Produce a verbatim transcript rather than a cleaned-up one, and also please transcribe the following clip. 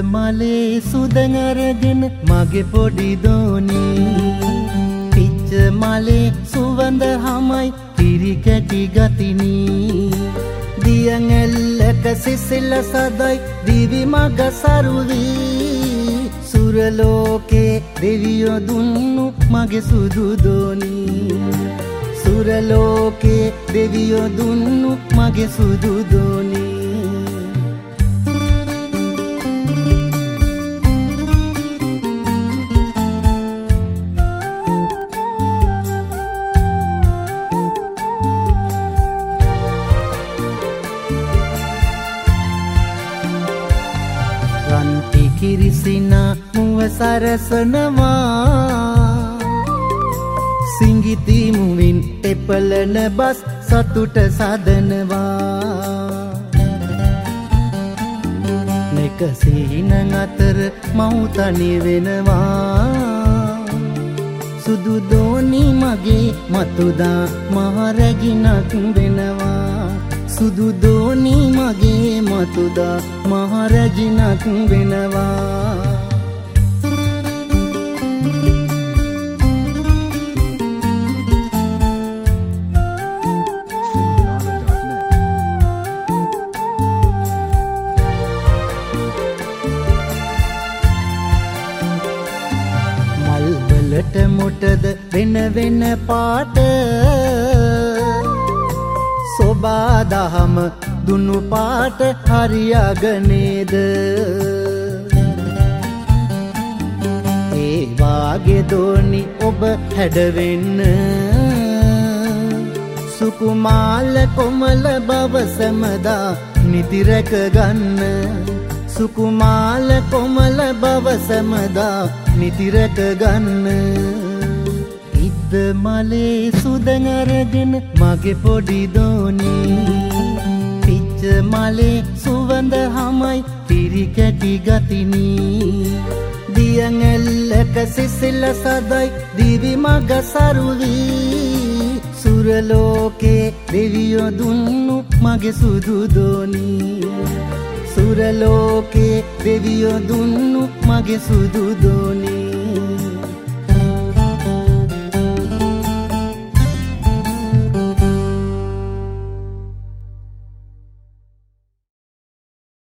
මලේ සුදන් අරගෙන මගේ පොඩි දෝනි පිච්ච මලේ සුවඳ හමයි කිරි කැටි ගතිනි දියන් එල්ලක සිසිල සදයි දිවි මග සරුවි සුරලෝකේ දෙවියෝ දුන්නු මගේ සුදු දෝනි සුරලෝකේ දෙවියෝ දුන්නු මගේ සුදු දෝනි කිරිසිනා මුව සරසනවා සිංගිති මුවින් එපලන බස් සතුට සදනවා නෙක සීන අතර මවුතනි වෙනවා සුදු දෝනි මගේ මතුදා මහරැගිනක් වෙනවා සුදු දෝනි මගේ මතුදා මහරැජිනක් වෙනවා මල්වලට මොටද වෙන වෙන පාට සොබා දහම දුනු පාට හරියගනේද ඒ වාගේ දෝනි ඔබ හැඩවෙන්න සුකුමාල කොමල බව සැමදා නිතිරැක ගන්න සුකුමාල කොමල බව සැමදා නිතිරැක ගන්න මලේ සුදන් අරගෙන මගේ පොඩි දෝනි පිච්ච මලේ සුවඳ හමයි කිරි කැටි ගතිනි දියන් එල්ලක සිසිල සදයි දිවි මග සරුවි සුරලෝකේ දෙවියෝ දුන්නු මගේ සුදු දෝනි සුරලෝකේ දෙවියෝ දුන්නු මගේ සුදු දෝනි